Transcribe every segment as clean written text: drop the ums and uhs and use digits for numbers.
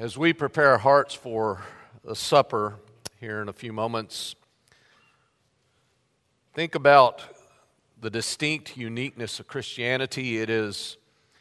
As we prepare our hearts for the supper here in a few moments, think about the distinct uniqueness of Christianity. It is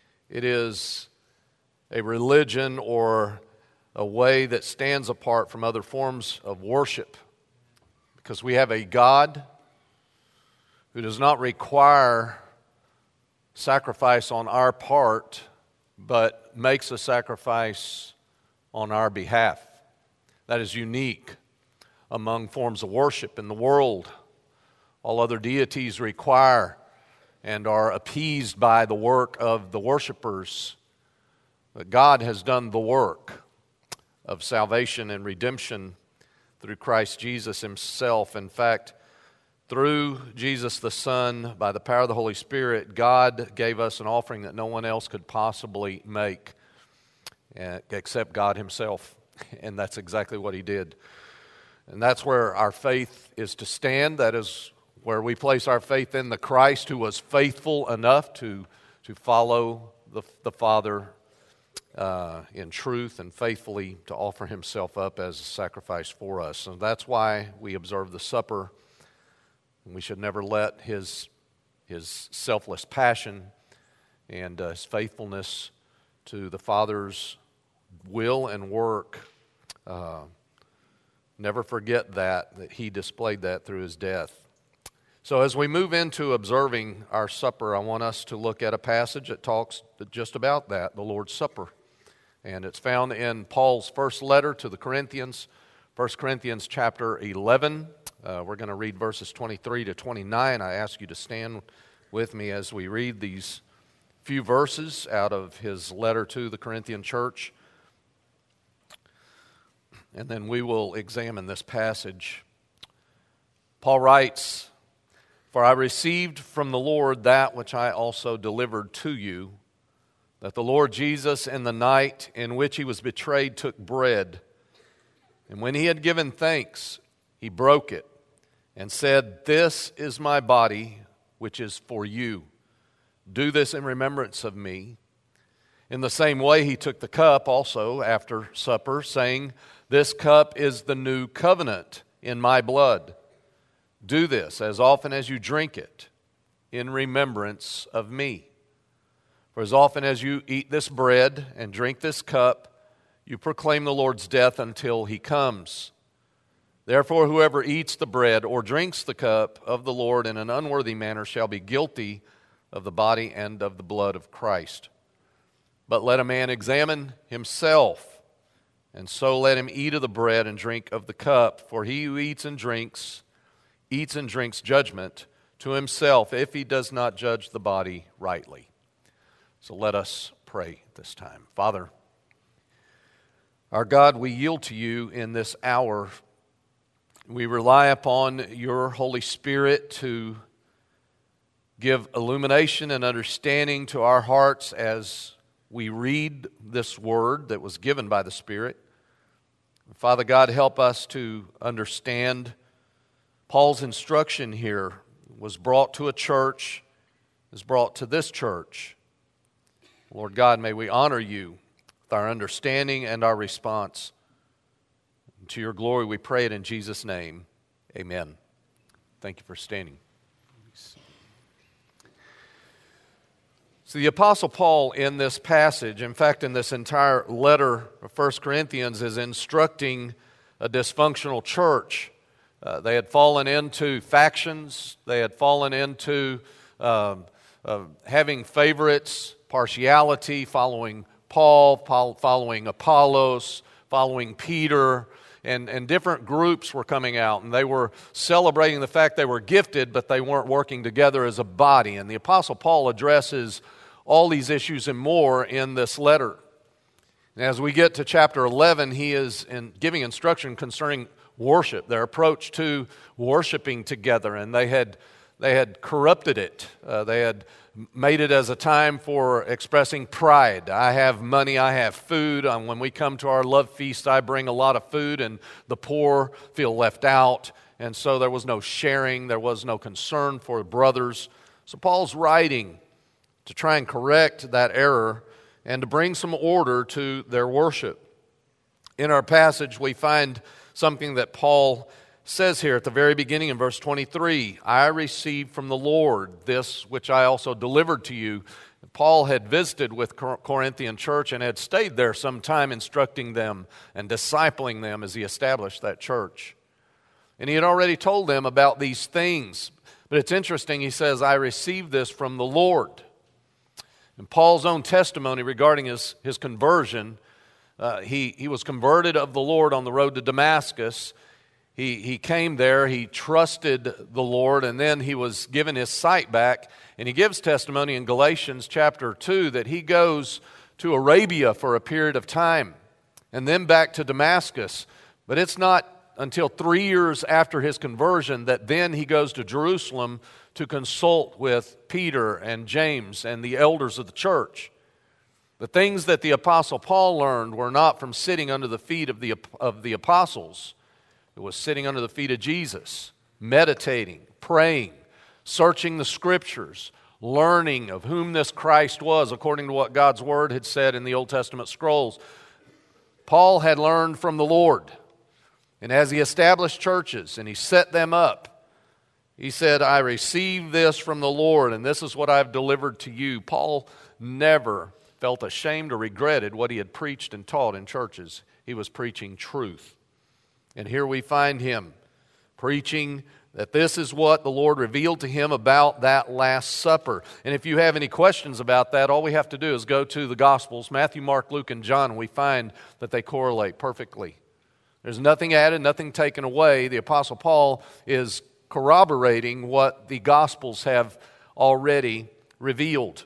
a religion or a way that stands apart from other forms of worship because we have a God who does not require sacrifice on our part, but makes a sacrifice on our behalf. That is unique among forms of worship in the world. All other deities require and are appeased by the work of the worshipers. But God has done the work of salvation and redemption through Christ Jesus Himself. In fact, through Jesus the Son, by the power of the Holy Spirit, God gave us an offering that no one else could possibly make except God Himself. And that's exactly what He did. And that's where our faith is to stand. That is where we place our faith in the Christ who was faithful enough to follow the Father in truth and faithfully to offer Himself up as a sacrifice for us. And that's why we observe the supper. We should never let His selfless passion and His faithfulness to the Father's will and work, never forget that He displayed that through His death. So as we move into observing our supper, I want us to look at a passage that talks just about that, the Lord's Supper. And it's found in Paul's first letter to the Corinthians, 1 Corinthians chapter 11. We're going to read verses 23 to 29. I ask you to stand with me as we read these few verses out of his letter to the Corinthian church. And then we will examine this passage. Paul writes, "For I received from the Lord that which I also delivered to you, that the Lord Jesus in the night in which He was betrayed took bread. And when He had given thanks, He broke it and said, 'This is my body, which is for you. Do this in remembrance of me.' In the same way He took the cup also after supper, saying, 'This cup is the new covenant in my blood. Do this as often as you drink it in remembrance of me. For as often as you eat this bread and drink this cup, you proclaim the Lord's death until He comes. Therefore, whoever eats the bread or drinks the cup of the Lord in an unworthy manner shall be guilty of the body and of the blood of Christ. But let a man examine himself, and so let him eat of the bread and drink of the cup. For he who eats and drinks judgment to himself if he does not judge the body rightly.'" So let us pray this time. Father, our God, we yield to You in this hour. We rely upon Your Holy Spirit to give illumination and understanding to our hearts as we read this word that was given by the Spirit. Father God, help us to understand Paul's instruction here was brought to a church, is brought to this church. Lord God, may we honor You with our understanding and our response. To Your glory we pray it in Jesus' name. Amen. Thank you for standing. So the Apostle Paul in this passage, in fact in this entire letter of 1 Corinthians, is instructing a dysfunctional church. They had fallen into factions. They had fallen into having favorites, partiality, following Paul, following Apollos, following Peter, and different groups were coming out, and they were celebrating the fact they were gifted, but they weren't working together as a body. And the Apostle Paul addresses all these issues and more in this letter. And as we get to chapter 11, he is giving instruction concerning worship, their approach to worshiping together, and they had corrupted it. They had made it as a time for expressing pride. I have money, I have food. When we come to our love feast, I bring a lot of food, and the poor feel left out. And so there was no sharing, there was no concern for brothers. So Paul's writing to try and correct that error and to bring some order to their worship. In our passage, we find something that Paul says here at the very beginning in verse 23, I received from the Lord this which I also delivered to you. Paul had visited with Corinthian church and had stayed there some time instructing them and discipling them as he established that church. And he had already told them about these things. But it's interesting, he says, I received this from the Lord. And Paul's own testimony regarding his conversion, he was converted of the Lord on the road to Damascus. He came there, he trusted the Lord, and then he was given his sight back. And he gives testimony in Galatians chapter 2 that he goes to Arabia for a period of time and then back to Damascus. But it's not until 3 years after his conversion that then he goes to Jerusalem to consult with Peter and James and the elders of the church. The things that the Apostle Paul learned were not from sitting under the feet of the apostles. It was sitting under the feet of Jesus, meditating, praying, searching the Scriptures, learning of whom this Christ was according to what God's Word had said in the Old Testament scrolls. Paul had learned from the Lord. And as he established churches and he set them up, he said, I received this from the Lord, and this is what I've delivered to you. Paul never felt ashamed or regretted what he had preached and taught in churches. He was preaching truth. And here we find him preaching that this is what the Lord revealed to him about that Last Supper. And if you have any questions about that, all we have to do is go to the Gospels, Matthew, Mark, Luke, and John, and we find that they correlate perfectly. There's nothing added, nothing taken away. The Apostle Paul is corroborating what the Gospels have already revealed.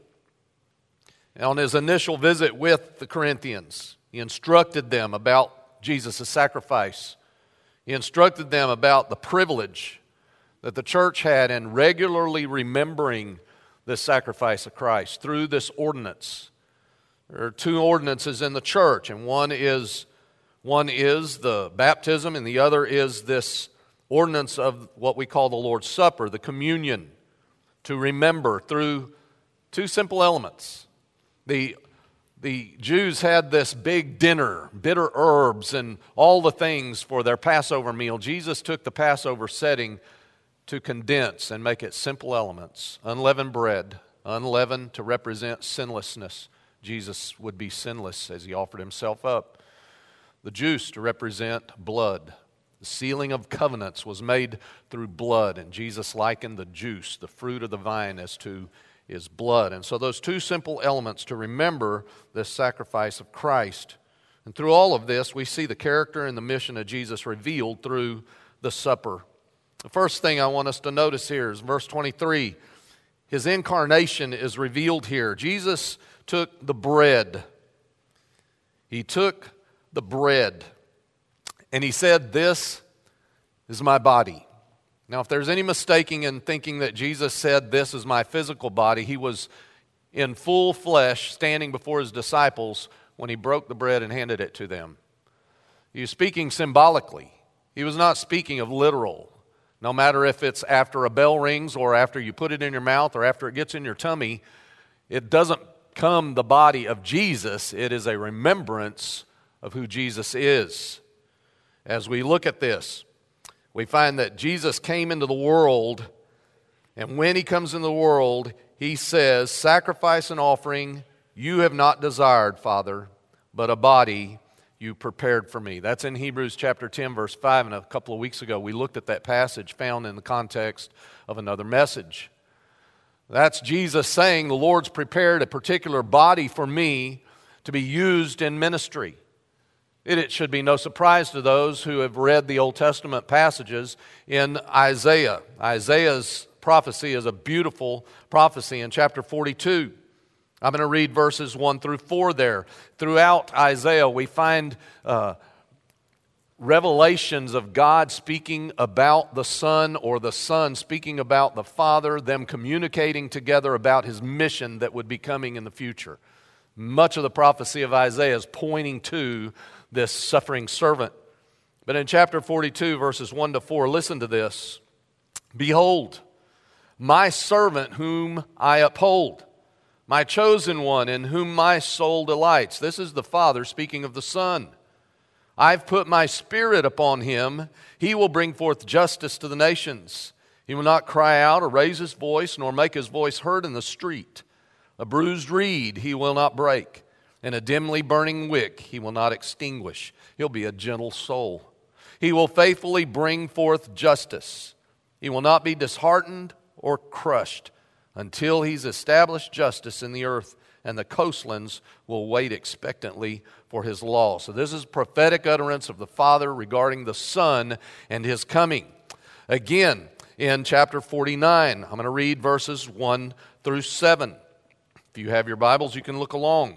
On his initial visit with the Corinthians, he instructed them about Jesus' sacrifice. He instructed them about the privilege that the church had in regularly remembering this sacrifice of Christ through this ordinance. There are two ordinances in the church, and one is the baptism, and the other is this ordinance of what we call the Lord's Supper, the communion, to remember through two simple elements. The Jews had this big dinner, bitter herbs and all the things for their Passover meal. Jesus took the Passover setting to condense and make it simple elements. Unleavened bread, unleavened to represent sinlessness. Jesus would be sinless as he offered himself up. The juice to represent blood. The sealing of covenants was made through blood, and Jesus likened the juice, the fruit of the vine, as to his blood. And so those two simple elements to remember this sacrifice of Christ. And through all of this, we see the character and the mission of Jesus revealed through the supper. The first thing I want us to notice here is verse 23. His incarnation is revealed here. Jesus took the bread. He took the bread, and he said, "This is my body." Now, if there's any mistaking in thinking that Jesus said, "This is my physical body," he was in full flesh standing before his disciples when he broke the bread and handed it to them. He was speaking symbolically. He was not speaking of literal. No matter if it's after a bell rings or after you put it in your mouth or after it gets in your tummy, it doesn't become the body of Jesus. It is a remembrance of who Jesus is. As we look at this, we find that Jesus came into the world, and when he comes into the world, he says, "Sacrifice and offering you have not desired, Father, but a body you prepared for me." That's in Hebrews chapter 10, verse 5, and a couple of weeks ago we looked at that passage found in the context of another message. That's Jesus saying, the Lord's prepared a particular body for me to be used in ministry. It should be no surprise to those who have read the Old Testament passages in Isaiah. Isaiah's prophecy is a beautiful prophecy in chapter 42. I'm going to read verses 1 through 4 there. Throughout Isaiah, we find revelations of God speaking about the Son, or the Son speaking about the Father, them communicating together about his mission that would be coming in the future. Much of the prophecy of Isaiah is pointing to this suffering servant. But in chapter 42, verses 1 to 4, listen to this. "Behold, my servant whom I uphold, my chosen one in whom my soul delights." This is the Father speaking of the Son. I've put my Spirit upon him. He will bring forth justice to the nations. He will not cry out or raise his voice, nor make his voice heard in the street. A bruised reed he will not break, and a dimly burning wick he will not extinguish. He'll be a gentle soul. He will faithfully bring forth justice. He will not be disheartened or crushed until he's established justice in the earth, and the coastlands will wait expectantly for his law. So this is prophetic utterance of the Father regarding the Son and his coming. Again, in chapter 49, I'm going to read verses 1 through 7. If you have your Bibles, you can look along.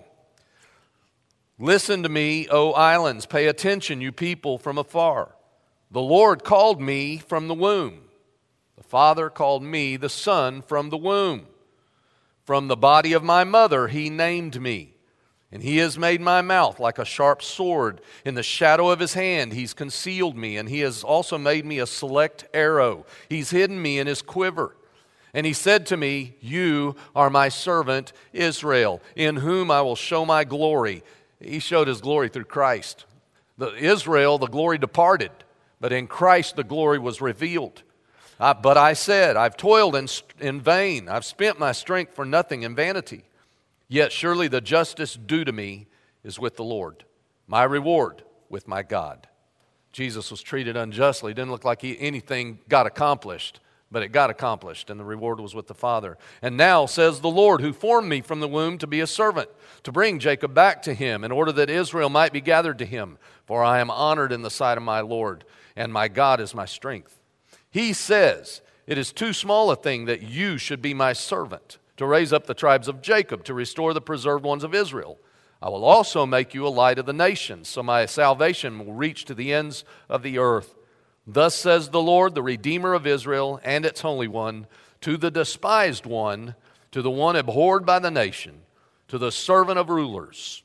Listen to me, O islands. Pay attention, you people from afar. The Lord called me from the womb. The Father called me the Son from the womb. From the body of my mother he named me. And he has made my mouth like a sharp sword. In the shadow of his hand he's concealed me. And he has also made me a select arrow. He's hidden me in his quiver. And he said to me, you are my servant Israel, in whom I will show my glory. He showed his glory through Christ. Israel, the glory departed, but in Christ the glory was revealed. But I said, I've toiled in vain. I've spent my strength for nothing in vanity. Yet surely the justice due to me is with the Lord, my reward with my God. Jesus was treated unjustly. It didn't look like anything got accomplished, but it got accomplished, and the reward was with the Father. And now says the Lord, who formed me from the womb to be a servant, to bring Jacob back to him, in order that Israel might be gathered to him. For I am honored in the sight of my Lord, and my God is my strength. He says, it is too small a thing that you should be my servant, to raise up the tribes of Jacob, to restore the preserved ones of Israel. I will also make you a light of the nations, so my salvation will reach to the ends of the earth. Thus says the Lord, the Redeemer of Israel and its Holy One, to the despised one, to the one abhorred by the nation, to the servant of rulers.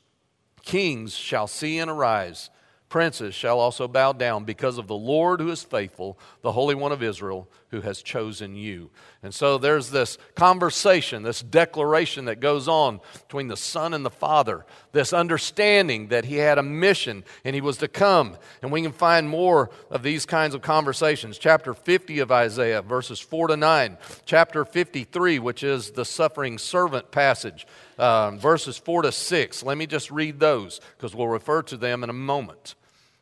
Kings shall see and arise. Princes shall also bow down because of the Lord who is faithful, the Holy One of Israel, who has chosen you. And so there's this conversation, this declaration that goes on between the Son and the Father, this understanding that he had a mission and he was to come. And we can find more of these kinds of conversations. Chapter 50 of Isaiah, verses 4 to 9. Chapter 53, which is the suffering servant passage, verses 4 to 6. Let me just read those because we'll refer to them in a moment.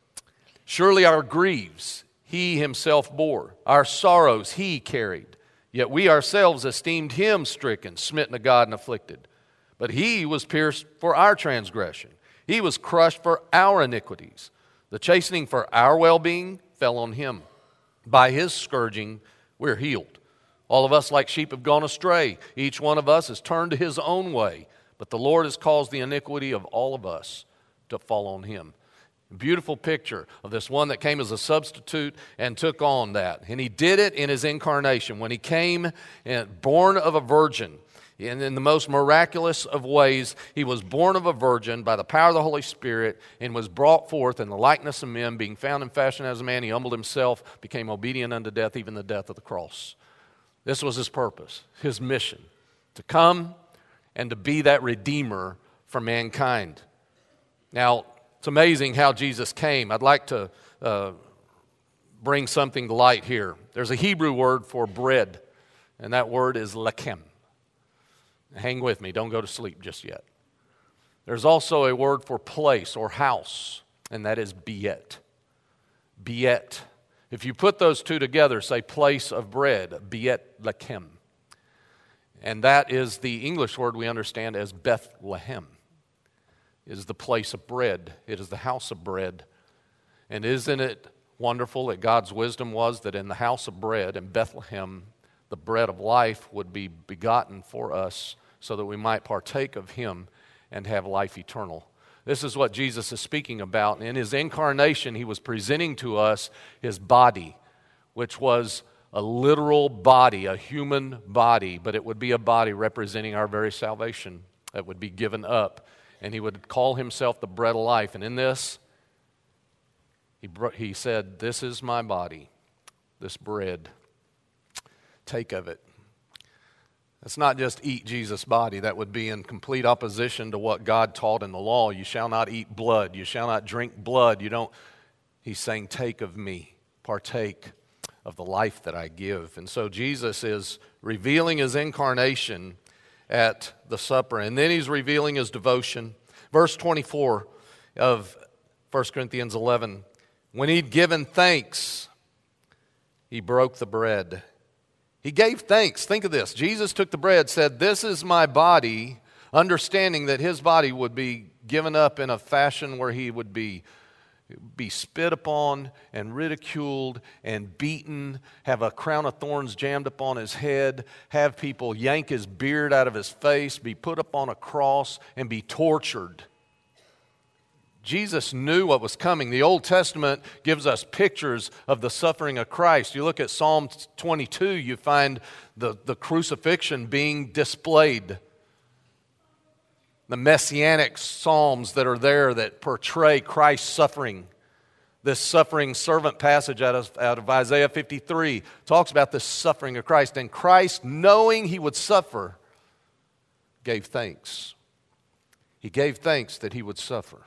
Surely our griefs he himself bore, our sorrows he carried. Yet we ourselves esteemed him stricken, smitten of God, and afflicted. But he was pierced for our transgression. He was crushed for our iniquities. The chastening for our well-being fell on him. By his scourging we're healed. All of us like sheep have gone astray. Each one of us has turned to his own way. But the Lord has caused the iniquity of all of us to fall on him. Beautiful picture of this one that came as a substitute and took on that. And he did it in his incarnation. When he came and born of a virgin, and in the most miraculous of ways, he was born of a virgin by the power of the Holy Spirit and was brought forth in the likeness of men, being found in fashion as a man. He humbled himself, became obedient unto death, even the death of the cross. This was his purpose, his mission, to come and to be that Redeemer for mankind. Now, it's amazing how Jesus came. I'd like to bring something to light here. There's a Hebrew word for bread, and that word is lechem. Hang with me. Don't go to sleep just yet. There's also a word for place or house, and that is biet. Biet. If you put those two together, say place of bread, biet lechem. And that is the English word we understand as Bethlehem. It is the place of bread. It is the house of bread. And isn't it wonderful that God's wisdom was that in the house of bread in Bethlehem, the bread of life would be begotten for us so that we might partake of him and have life eternal. This is what Jesus is speaking about. In his incarnation, he was presenting to us his body, which was a literal body, a human body, but it would be a body representing our very salvation that would be given up. And he would call himself the bread of life. And in this, he said, this is my body, this bread. Take of it. It's not just eat Jesus' body. That would be in complete opposition to what God taught in the law. You shall not eat blood. You shall not drink blood. He's saying, take of me, partake of the life that I give. And so Jesus is revealing his incarnation at the supper. And then he's revealing his devotion. Verse 24 of 1 Corinthians 11. When he'd given thanks, he broke the bread. He gave thanks. Think of this. Jesus took the bread, said, this is my body, understanding that his body would be given up in a fashion where he would be spit upon and ridiculed and beaten, have a crown of thorns jammed upon his head, have people yank his beard out of his face, be put up on a cross, and be tortured. Jesus knew what was coming. The Old Testament gives us pictures of the suffering of Christ. You look at Psalm 22, you find the crucifixion being displayed. The messianic psalms that are there that portray Christ's suffering. This suffering servant passage out of Isaiah 53 talks about the suffering of Christ. And Christ, knowing he would suffer, gave thanks. He gave thanks that he would suffer.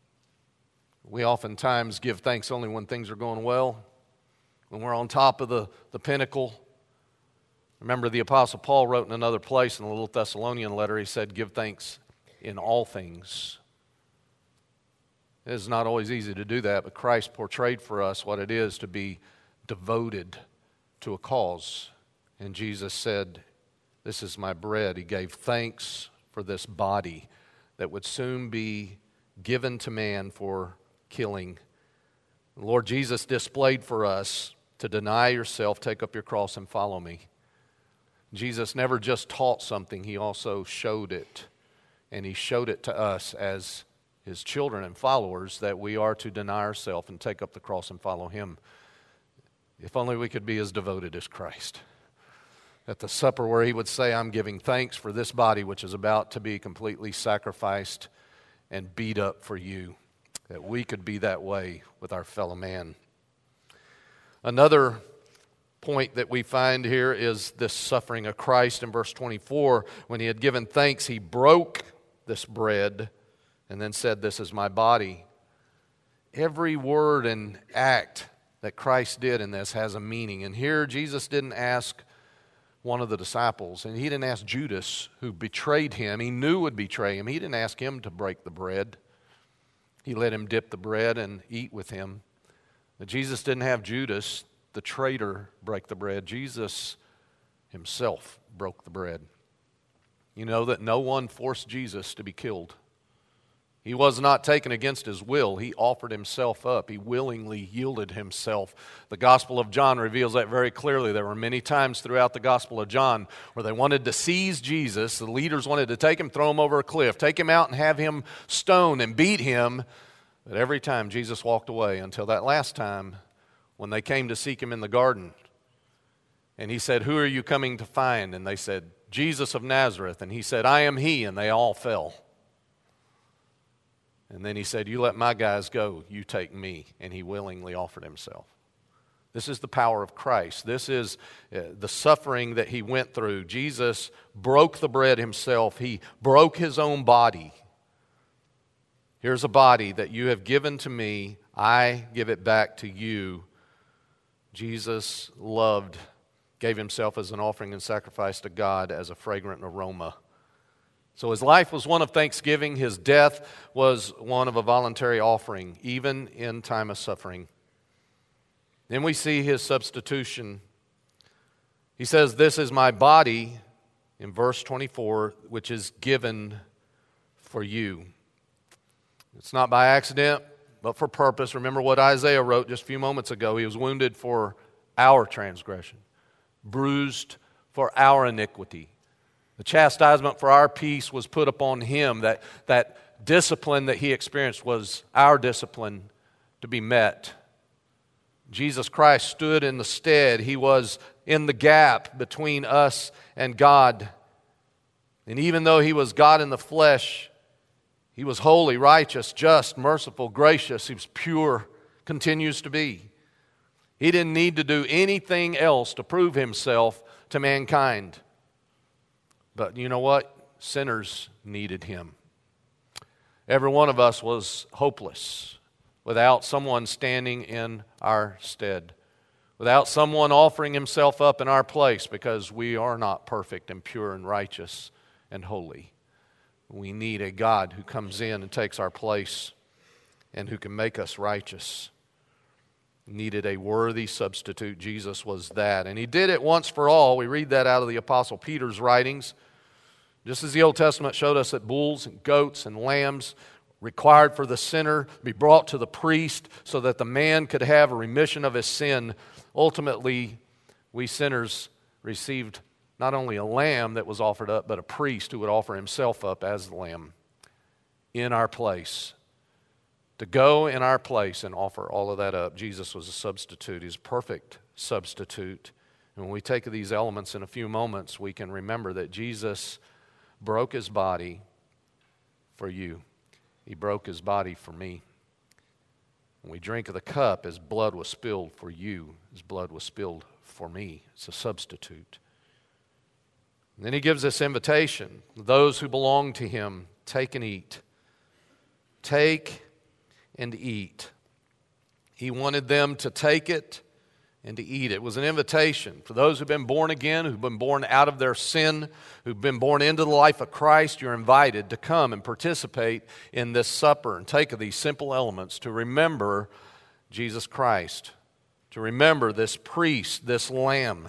We oftentimes give thanks only when things are going well, when we're on top of the pinnacle. Remember, the Apostle Paul wrote in another place in the little Thessalonian letter, he said, give thanks in all things. It is not always easy to do that, but Christ portrayed for us what it is to be devoted to a cause. And Jesus said, this is my bread. He gave thanks for this body that would soon be given to man for killing. The Lord Jesus displayed for us to deny yourself, take up your cross, and follow me. Jesus never just taught something, he also showed it. And he showed it to us as his children and followers that we are to deny ourselves and take up the cross and follow him. If only we could be as devoted as Christ. At the supper where he would say, I'm giving thanks for this body which is about to be completely sacrificed and beat up for you. That we could be that way with our fellow man. Another point that we find here is this suffering of Christ in verse 24. When he had given thanks, he broke this bread and then said, this is my body. Every word and act that Christ did in this has a meaning. And here Jesus didn't ask one of the disciples, and he didn't ask Judas, who betrayed him, he knew would betray him. He didn't ask him to break the bread. He let him dip the bread and eat with him. But Jesus didn't have Judas, the traitor, break the bread. Jesus himself broke the bread. You know that no one forced Jesus to be killed. He was not taken against his will. He offered himself up. He willingly yielded himself. The Gospel of John reveals that very clearly. There were many times throughout the Gospel of John where they wanted to seize Jesus. The leaders wanted to take him, throw him over a cliff, take him out and have him stoned and beat him. But every time Jesus walked away until that last time when they came to seek him in the garden. And he said, who are you coming to find? And they said, Jesus of Nazareth. And he said, I am he. And they all fell. And then he said, you let my guys go, you take me. And he willingly offered himself. This is the power of Christ. This is the suffering that he went through. Jesus broke the bread himself. He broke his own body. Here's a body that you have given to me. I give it back to you. Jesus loved, gave himself as an offering and sacrifice to God as a fragrant aroma. So his life was one of thanksgiving. His death was one of a voluntary offering, even in time of suffering. Then we see his substitution. He says, this is my body, in verse 24, which is given for you. It's not by accident, but for purpose. Remember what Isaiah wrote just a few moments ago. He was wounded for our transgression, bruised for our iniquity. The chastisement for our peace was put upon him. That discipline that he experienced was our discipline to be met. Jesus Christ stood in the stead. He was in the gap between us and God. And even though he was God in the flesh, he was holy, righteous, just, merciful, gracious. He was pure, continues to be. He didn't need to do anything else to prove himself to mankind. But you know what? Sinners needed him. Every one of us was hopeless without someone standing in our stead, without someone offering himself up in our place, because we are not perfect and pure and righteous and holy. We need a God who comes in and takes our place and who can make us righteous. Needed a worthy substitute. Jesus was that. And he did it once for all. We read that out of the Apostle Peter's writings. Just as the Old Testament showed us that bulls and goats and lambs required for the sinner to be brought to the priest so that the man could have a remission of his sin, ultimately we sinners received not only a lamb that was offered up, but a priest who would offer himself up as the lamb in our place. To go in our place and offer all of that up. Jesus was a substitute. He's a perfect substitute. And when we take these elements in a few moments, we can remember that Jesus broke his body for you. He broke his body for me. When we drink of the cup, his blood was spilled for you. His blood was spilled for me. It's a substitute. And then he gives this invitation. Those who belong to him, take and eat. Take and eat. He wanted them to take it and to eat it. It was an invitation for those who've been born again, who've been born out of their sin, who've been born into the life of Christ. You're invited to come and participate in this supper and take of these simple elements to remember Jesus Christ, to remember this priest, this lamb.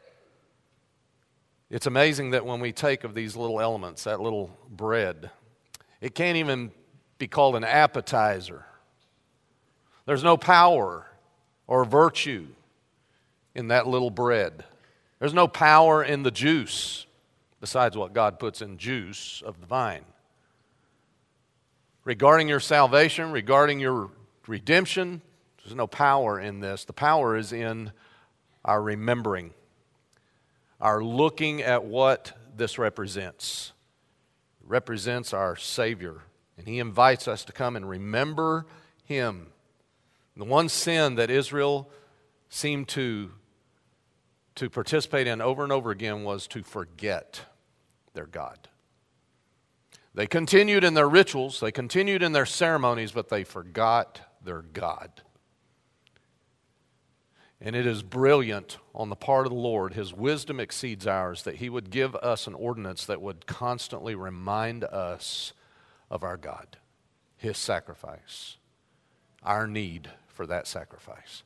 It's amazing that when we take of these little elements, that little bread, it can't even be called an appetizer. There's no power or virtue in that little bread. There's no power in the juice besides what God puts in juice of the vine. Regarding your salvation, regarding your redemption, there's no power in this. The power is in our remembering, our looking at what this represents. It represents our Savior, and he invites us to come and remember him. The one sin that Israel seemed to participate in over and over again was to forget their God. They continued in their rituals, they continued in their ceremonies, but they forgot their God. And it is brilliant on the part of the Lord. His wisdom exceeds ours, that he would give us an ordinance that would constantly remind us of our God, his sacrifice, our need for that sacrifice.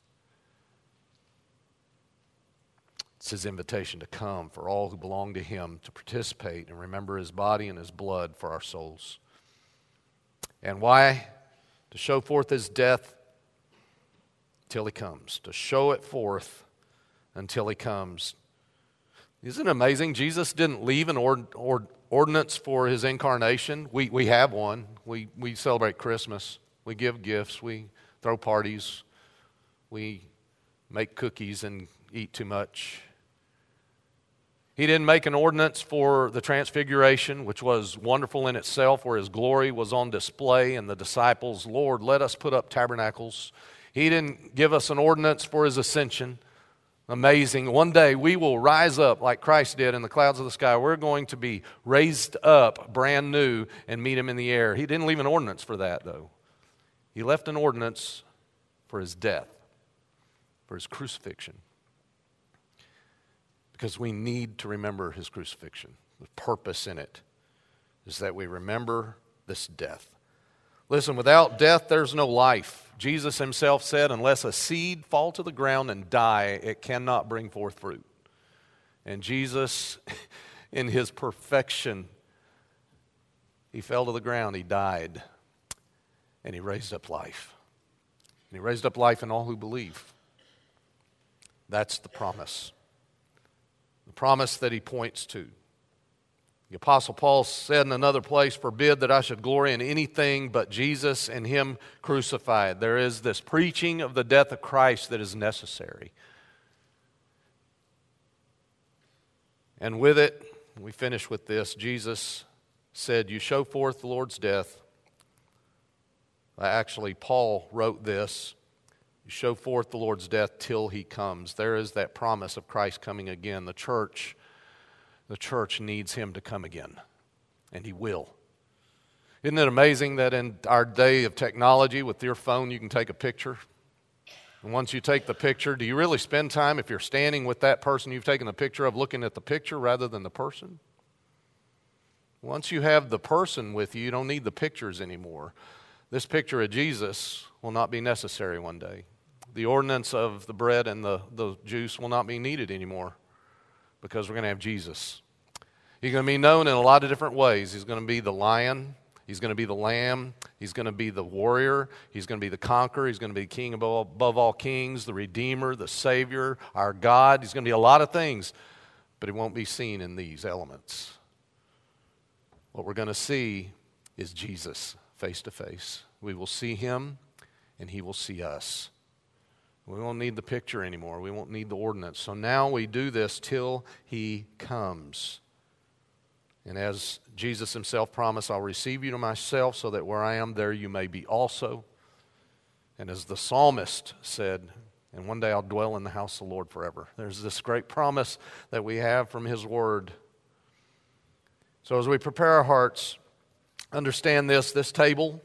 It's his invitation to come for all who belong to him, to participate and remember his body and his blood for our souls. And why? To show forth his death till he comes. To show it forth until he comes. Isn't it amazing? Jesus didn't leave an ordinance for his incarnation. We have one. We celebrate Christmas. We give gifts. We throw parties. We make cookies and eat too much. He didn't make an ordinance for the transfiguration, which was wonderful in itself, where his glory was on display and the disciples, Lord, let us put up tabernacles. He didn't give us an ordinance for his ascension. Amazing. One day we will rise up like Christ did in the clouds of the sky. We're going to be raised up brand new and meet him in the air. He didn't leave an ordinance for that, though. He left an ordinance for his death, for his crucifixion. Because we need to remember his crucifixion. The purpose in it is that we remember this death. Listen, without death, there's no life. Jesus himself said, unless a seed fall to the ground and die, it cannot bring forth fruit. And Jesus, in his perfection, he fell to the ground, he died, and he raised up life. And he raised up life in all who believe. That's the promise. The promise that he points to. The Apostle Paul said in another place, forbid that I should glory in anything but Jesus and him crucified. There is this preaching of the death of Christ that is necessary. And with it, we finish with this. Jesus said, you show forth the Lord's death. Actually, Paul wrote this. You show forth the Lord's death till he comes. There is that promise of Christ coming again. The church The church needs him to come again, and he will. Isn't it amazing that in our day of technology, with your phone, you can take a picture? And once you take the picture, do you really spend time, if you're standing with that person you've taken a picture of, looking at the picture rather than the person? Once you have the person with you, you don't need the pictures anymore. This picture of Jesus will not be necessary one day. The ordinance of the bread and the juice will not be needed anymore because we're going to have Jesus. He's going to be known in a lot of different ways. He's going to be the lion. He's going to be the lamb. He's going to be the warrior. He's going to be the conqueror. He's going to be king above all kings, the redeemer, the savior, our God. He's going to be a lot of things, but he won't be seen in these elements. What we're going to see is Jesus face to face. We will see him, and he will see us. We won't need the picture anymore. We won't need the ordinance. So now we do this till he comes. And as Jesus himself promised, I'll receive you to myself so that where I am, there you may be also. And as the psalmist said, and one day I'll dwell in the house of the Lord forever. There's this great promise that we have from his word. So as we prepare our hearts, understand this table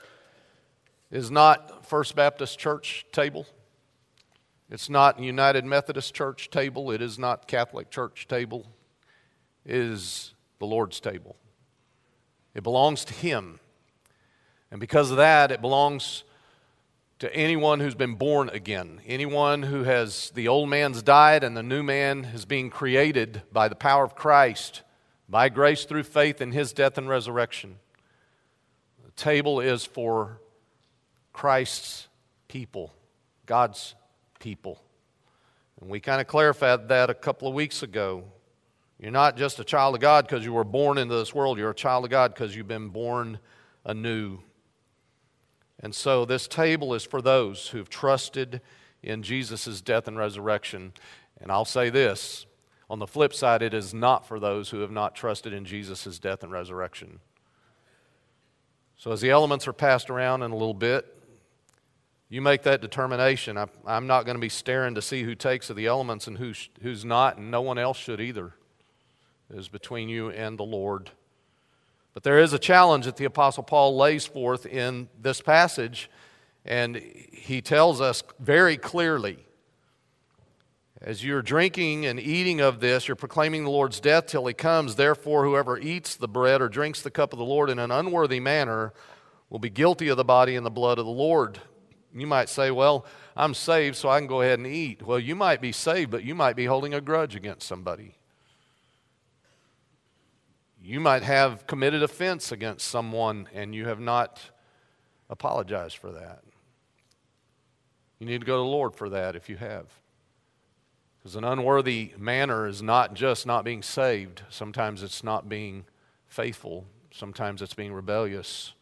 is not First Baptist Church table. It's not United Methodist Church table. It is not Catholic Church table. It is the Lord's table. It belongs to him. And because of that, it belongs to anyone who's been born again. Anyone who has, the old man's died and the new man is being created by the power of Christ, by grace through faith in his death and resurrection. The table is for Christ's people, God's people. And we kind of clarified that a couple of weeks ago. You're not just a child of God because you were born into this world. You're a child of God because you've been born anew. And so this table is for those who've trusted in Jesus' death and resurrection. And I'll say this, on the flip side, it is not for those who have not trusted in Jesus' death and resurrection. So as the elements are passed around in a little bit, you make that determination. I'm not going to be staring to see who takes of the elements and who's not, and no one else should either. It is between you and the Lord. But there is a challenge that the Apostle Paul lays forth in this passage, and he tells us very clearly, as you're drinking and eating of this, you're proclaiming the Lord's death till he comes. Therefore, whoever eats the bread or drinks the cup of the Lord in an unworthy manner will be guilty of the body and the blood of the Lord. You might say, well, I'm saved, so I can go ahead and eat. Well, you might be saved, but you might be holding a grudge against somebody. You might have committed offense against someone, and you have not apologized for that. You need to go to the Lord for that if you have. Because an unworthy manner is not just not being saved. Sometimes it's not being faithful. Sometimes it's being rebellious.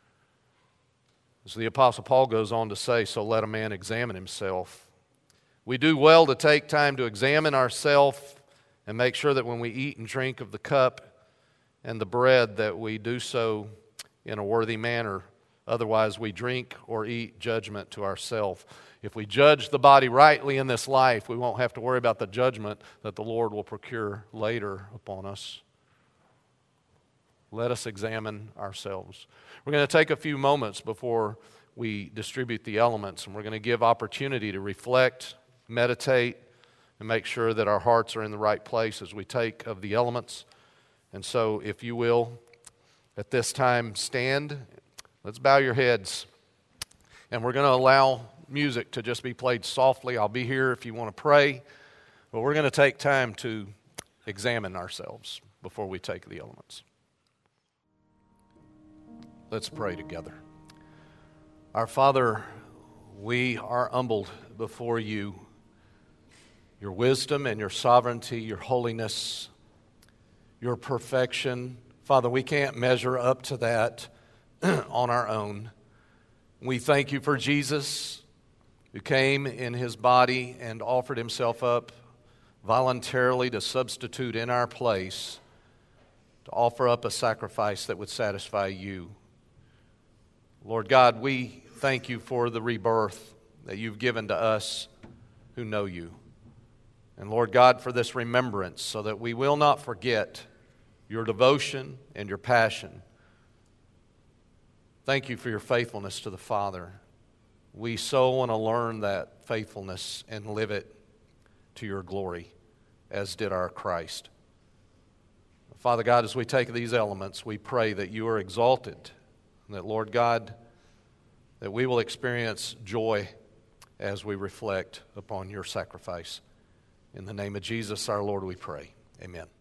As the Apostle Paul goes on to say, so let a man examine himself. We do well to take time to examine ourselves and make sure that when we eat and drink of the cup and the bread that we do so in a worthy manner. Otherwise, we drink or eat judgment to ourselves. If we judge the body rightly in this life, we won't have to worry about the judgment that the Lord will procure later upon us. Let us examine ourselves. We're going to take a few moments before we distribute the elements, and we're going to give opportunity to reflect, meditate, and make sure that our hearts are in the right place as we take of the elements. And so, if you will, at this time, stand. Let's bow your heads. And we're going to allow music to just be played softly. I'll be here if you want to pray. But we're going to take time to examine ourselves before we take the elements. Let's pray together. Our Father, we are humbled before you. Your wisdom and your sovereignty, your holiness, your perfection. Father, we can't measure up to that on our own. We thank you for Jesus, who came in his body and offered himself up voluntarily to substitute in our place, to offer up a sacrifice that would satisfy you. Lord God, we thank you for the rebirth that you've given to us who know you. And Lord God, for this remembrance, so that we will not forget your devotion and your passion. Thank you for your faithfulness to the Father. We so want to learn that faithfulness and live it to your glory, as did our Christ. Father God, as we take these elements, we pray that you are exalted, and that, Lord God, that we will experience joy as we reflect upon your sacrifice. In the name of Jesus, our Lord, we pray. Amen.